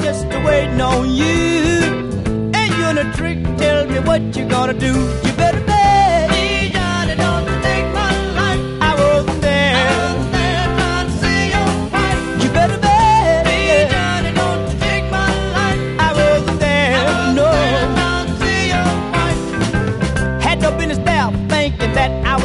just waiting on you. And you're in a trick, tell me what you gonna do. You better bet. Hey, Johnny, don't take my life. I wasn't there. I wasn't there trying to see your wife. You better bet. Hey, Johnny, don't take my life. I wasn't there. I wasn't there trying to see your wife. Had no business there thinking that I